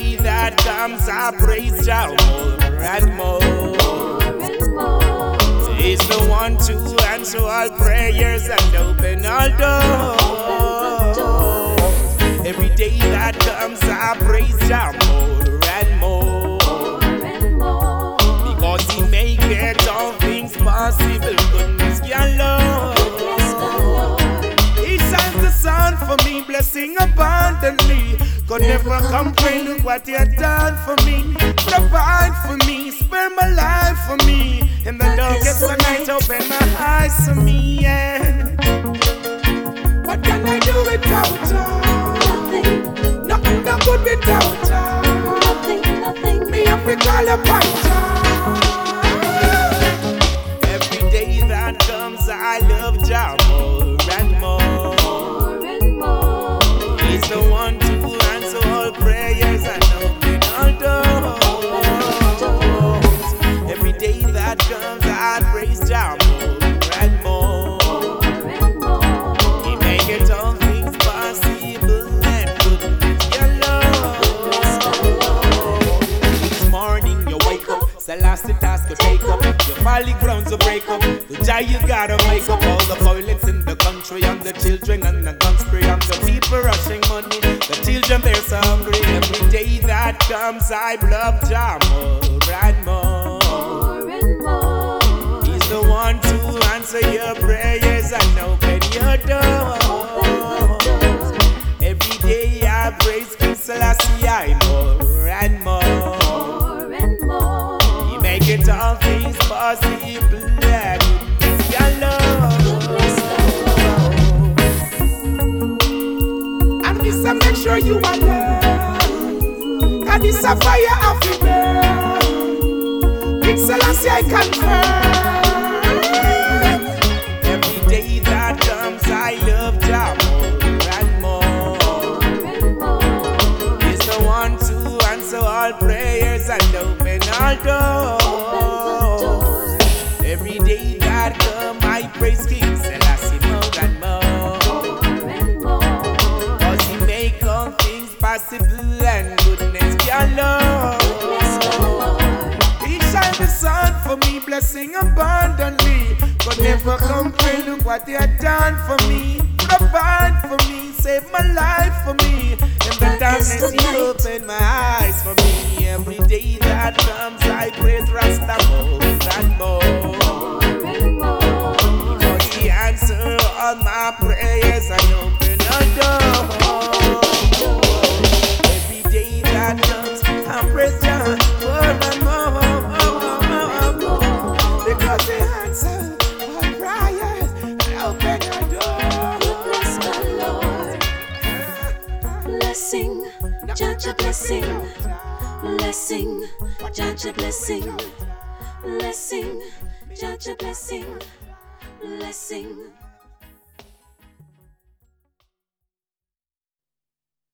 day that comes, I praise Jah more and more. He's the one to answer all prayers and open all doors. Every day that comes, I praise Jah more and more. Because He make it all things possible. Goodness galore. He shines the sun for me, blessing abundantly. Could never complain, look what He had done for me. Provide for me, spare my life for me. In the darkest of night, open my eyes to me, yeah. What can I do without her? Nothing. Nothing no good without her. Nothing. Me have to call upon her. Every day that comes, I love Jah more and more. He's the one to answer all prayers and open all doors. Every day that comes, I praise Jah more and more. He make it all things possible and goodness galore. Each morning you wake up, it's the last task you take up. Your folly grounds to break up. The Jah you gotta make up. All the violence in the country and the children and the gun spray and the people rushing money. The children they're so hungry. Every day that comes, I love Jah more and more. He's the one to answer your prayers and open your doors. Every day I praise King Selassie I more and more. He make it all things possible. Goodness galore. And this I make sure you are there. And this a fire of the burn. King Selassie I confirm. Every day that comes I love Jah more and more. He's the one to answer all prayers and open all doors. Every day that comes I praise King Selassie more and more. Cause He make all things possible and goodness galore. He shine the sun for me, blessing abundantly. Could never complain, look what He had done for me. Provide for me, save my life for me. In the darkness He opened my eyes for me. Every day that comes I praise Rasta more and more. Because He answer all my prayers and open a door. Every day that comes I praise Jah more and more. Because He answer all prayers and open a door. Blessing, Jah blessing. Blessing, Jah blessing. Blessing, Jah blessing. Blessing.